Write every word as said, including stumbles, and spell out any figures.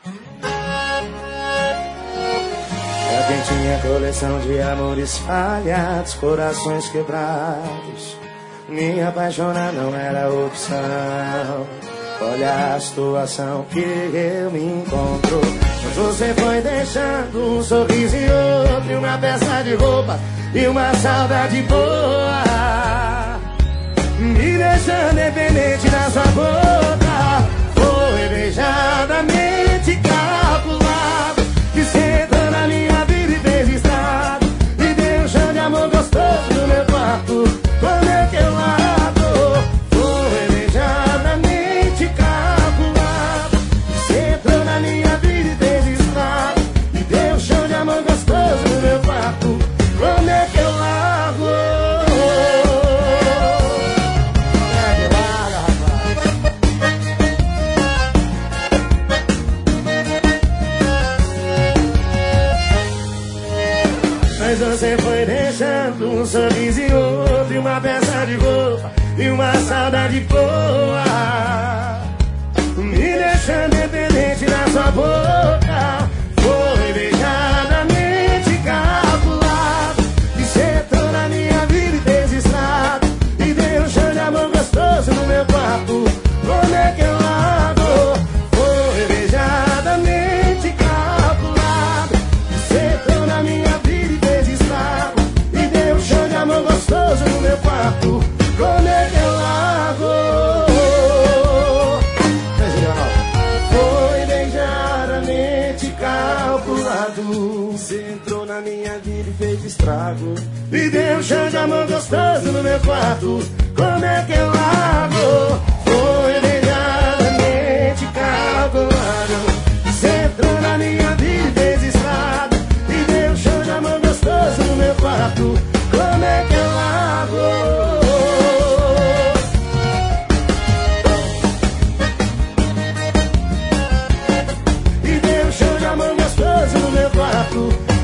Pra quem tinha coleção de amores falhados, corações quebrados, me apaixonar não era opção. Olha a situação que eu me encontro. Mas você foi deixando um sorriso e outro, e uma peça de roupa e uma saudade boa, me deixando dependente da sua boca. Foi beijadamente calculado que cê entrou na minha vida e fez estrago, e deu um chão de amor gostoso no meu quarto. Quando é que eu largo? Foi beijadamente calculado que cê entrou na minha vida e fez estrago, e deu um chão de amor gostoso no meu quarto. Quando é que eu largo? Mas você foi deixando um sorriso e outro, e uma peça de roupa e uma saudade boa, me deixando dependente da sua boca. Foi beijadamente calculado que cê entrou na minha vida e fez estrago, e deu um chão de amor gostoso no meu quarto. Como é que eu largo? Foi beijadamente calculado que cê entrou na minha vida e fez estrago, e deu um chão de amor gostoso no meu quarto. Como é que eu largo? Foi beijadamente calculado, cê entrou na minha vida e fez estrago, e deu um chão de amor gostoso no meu quarto. Como é que eu largo? Foi beijadamente calculado, cê entrou na minha vida e fez estrago, e deu um chão de amor gostoso no meu quarto. Como é que eu largo? E deu um chão de amor gostoso no meu quarto.